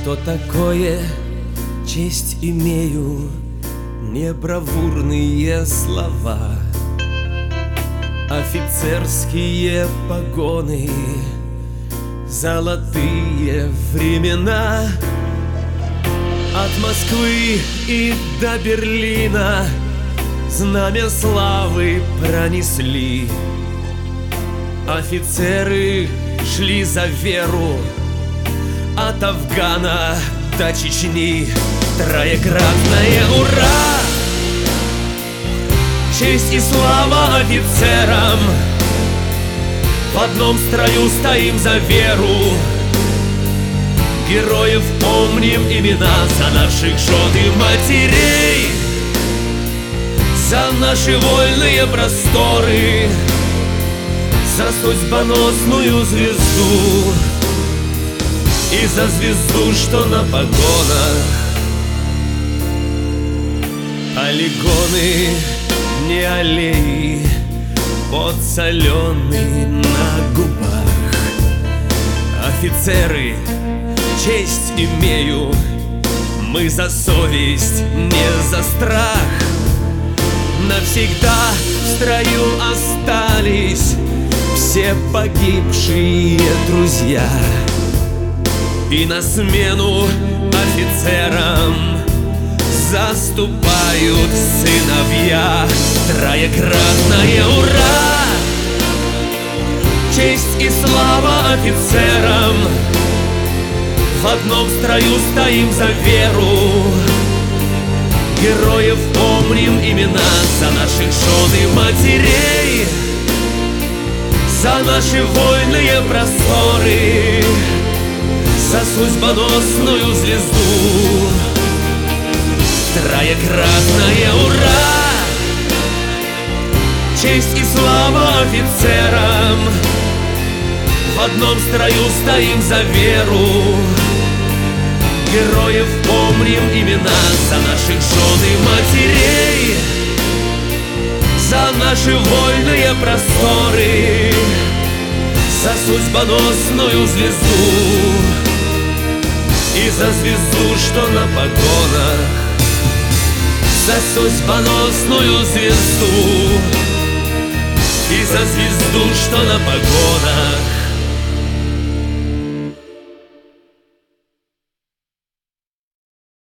Что такое честь имею, не бравурные слова, офицерские погоны, золотые времена. От Москвы и до Берлина знамя славы пронесли. Офицеры шли за веру от Афгана до Чечни. Троекратное ура! Честь и слава офицерам! В одном строю стоим за веру. Героев помним имена, за наших жен и матерей, за наши вольные просторы, за судьбоносную звезду и за звезду, что на погонах. Полигоны, не аллеи, подсоленные на губах. Офицеры, честь имею, мы за совесть, не за страх. Навсегда в строю остались все погибшие друзья. И на смену офицерам заступают сыновья. Троекратное ура! Честь и слава офицерам! В одном строю стоим за веру. Героев помним имена, за наших жен и матерей, за наши вольные просторы, за судьбоносную звезду. Троекратное ура! Честь и слава офицерам! В одном строю стоим за веру. Героев помним имена, за наших жен и матерей, за наши вольные просторы, за судьбоносную звезду и за звезду, что на погонах. За судьбоносную звезду и за звезду, что на погонах.